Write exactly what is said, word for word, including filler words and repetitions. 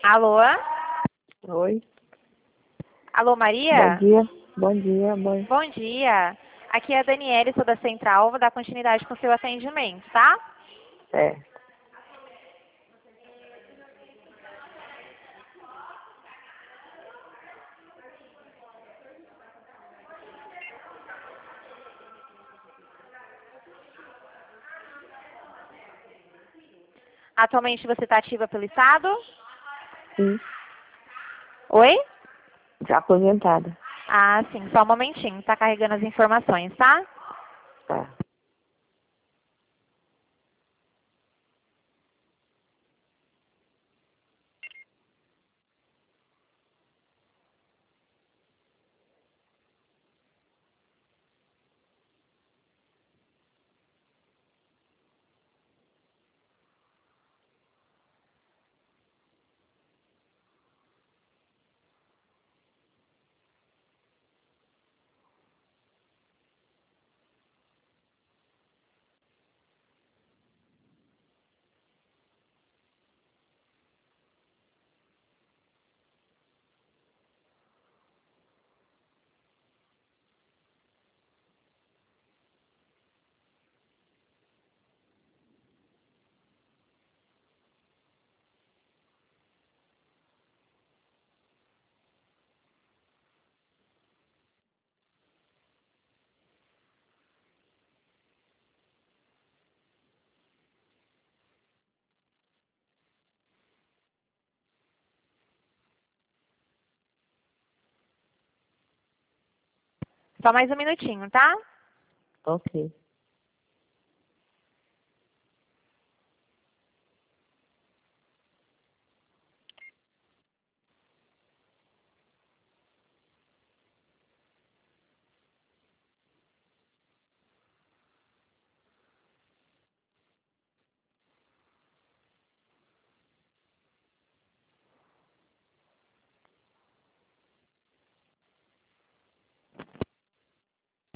Alô? Oi. Alô, Bom Maria? dia. Bom dia, mãe. Bom dia. Aqui é a Daniele, sou da Central, vou dar continuidade com o seu atendimento, tá? É. Atualmente você está ativa pelo Estado? Sim. Oi? Já aposentada. Ah, sim, só um momentinho, tá carregando as informações, tá? Tá. Só mais um minutinho, tá? Ok.